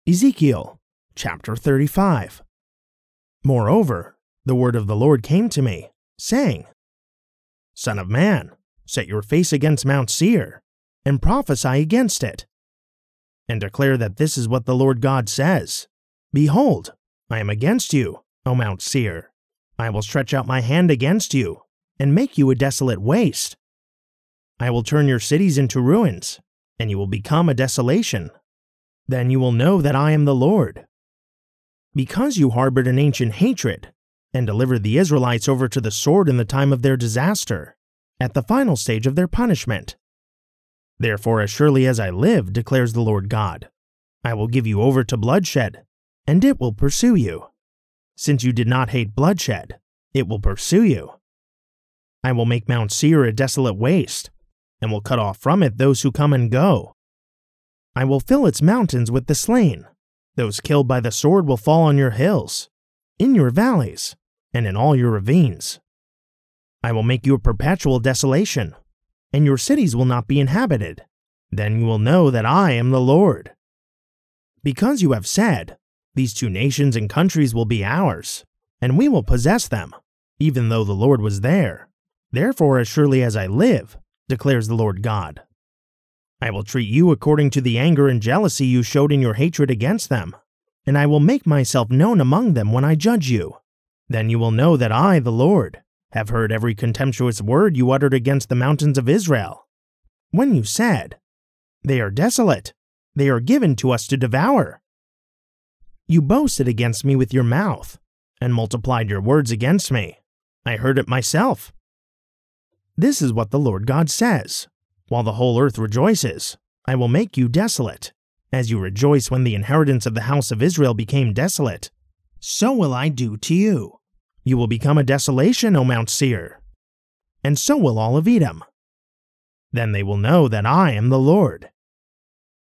Ezekiel chapter 35. Moreover, the word of the Lord came to me, saying, Son of man, set your face against Mount Seir, and prophesy against it, and declare that this is what the Lord God says. Behold, I am against you, O Mount Seir. I will stretch out my hand against you, and make you a desolate waste. I will turn your cities into ruins, and you will become a desolation. Then you will know that I am the Lord. Because you harbored an ancient hatred, and delivered the Israelites over to the sword in the time of their disaster, at the final stage of their punishment. Therefore, as surely as I live, declares the Lord God, I will give you over to bloodshed, and it will pursue you. Since you did not hate bloodshed, it will pursue you. I will make Mount Seir a desolate waste, and will cut off from it those who come and go. I will fill its mountains with the slain. Those killed by the sword will fall on your hills, in your valleys, and in all your ravines. I will make you a perpetual desolation, and your cities will not be inhabited. Then you will know that I am the Lord. Because you have said, these two nations and countries will be ours, and we will possess them, even though the Lord was there. Therefore, as surely as I live, declares the Lord God, I will treat you according to the anger and jealousy you showed in your hatred against them, and I will make myself known among them when I judge you. Then you will know that I, the Lord, have heard every contemptuous word you uttered against the mountains of Israel. When you said, They are desolate, they are given to us to devour. You boasted against me with your mouth, and multiplied your words against me. I heard it myself. This is what the Lord God says. While the whole earth rejoices, I will make you desolate. As you rejoice when the inheritance of the house of Israel became desolate, so will I do to you. You will become a desolation, O Mount Seir, and so will all of Edom. Then they will know that I am the Lord.